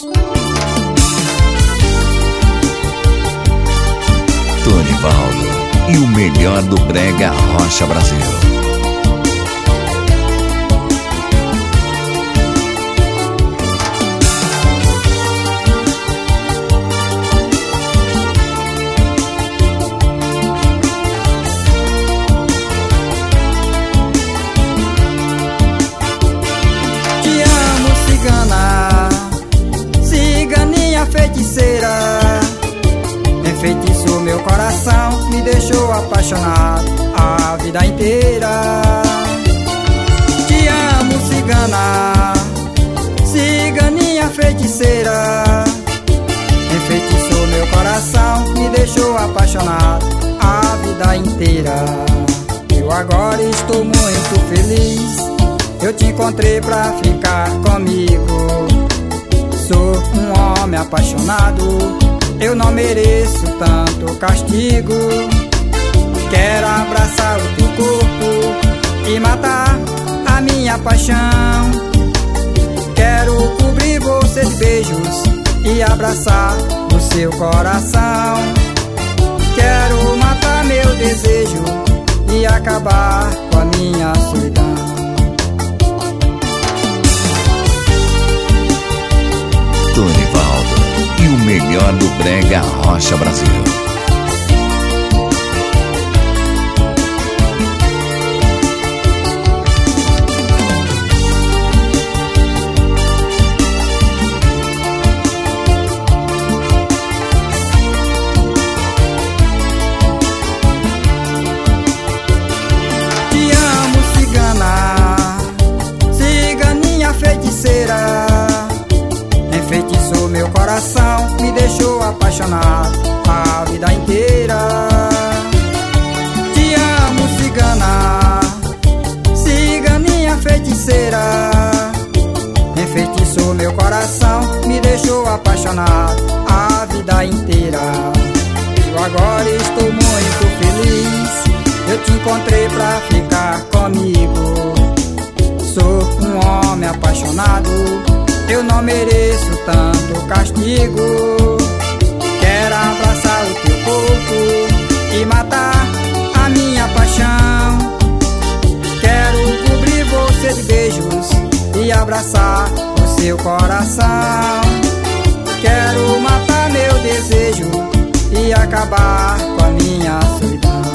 Tonivaldo e o melhor do Brega Rocha Brasil. Te amo, cigana, ciganinha feiticeira, enfeitiçou meu coração, me deixou apaixonado a vida inteira. Te amo, cigana, ciganinha feiticeira, enfeitiçou meu coração, me deixou apaixonado a vida inteira. Eu agora estou muito feliz, eu te encontrei pra ficar comigo. Sou um homem apaixonado, eu não mereço tanto castigo. Quero abraçar o teu corpo e matar a minha paixão. Quero cobrir você de beijos e abraçar o seu coração. Quero matar meu desejo e acabar com a minha solidão. Tonivaldo e o melhor do Brega Rocha Brasil. Te amo, cigana, ciganinha feiticeira, enfeitiçou meu coração, me deixou apaixonado a vida inteira. Te amo, cigana, ciganinha feiticeira, enfeitiçou meu coração, me deixou apaixonado a vida inteira. Eu agora estou muito feliz, eu te encontrei pra ficar comigo. Sou um homem apaixonado, eu não mereço tanto castigo. Quero abraçar o teu corpo e matar a minha paixão. Quero cobrir você de beijos e abraçar o seu coração. Quero matar meu desejo e acabar com a minha solidão.